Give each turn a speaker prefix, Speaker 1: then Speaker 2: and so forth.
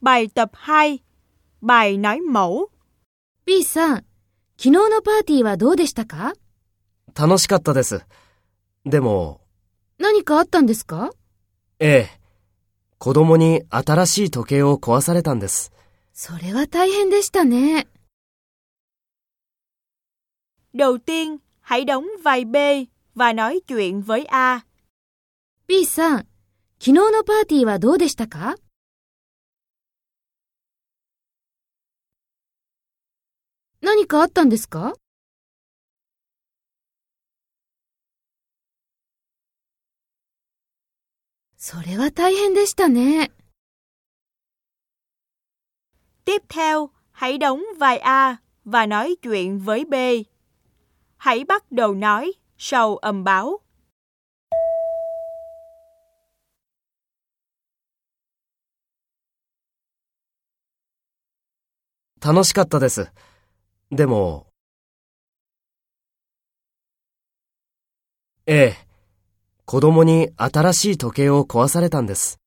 Speaker 1: Bài tập 2. Bài nói mẫu.
Speaker 2: B さん、昨日のパーティーはどうでしたか？
Speaker 3: 楽しかったです。でも、
Speaker 2: 何かあったんですか？
Speaker 3: ええ、子供に新しい時計を壊されたんです。
Speaker 2: それは大変でしたね。
Speaker 1: Đầu tiên, hãy đóng vai B và nói chuyện với A.
Speaker 2: B さん、昨日のパーティーはどうでしたか？何かあったんですか？それは大変でしたね。
Speaker 1: Tiếp theo, hãy đóng vai A và nói chuyện với B. Hãy bắt đầu nói sau âm báo.
Speaker 3: 楽しかったです。でも、ええ、子供に新しい時計を壊されたんです。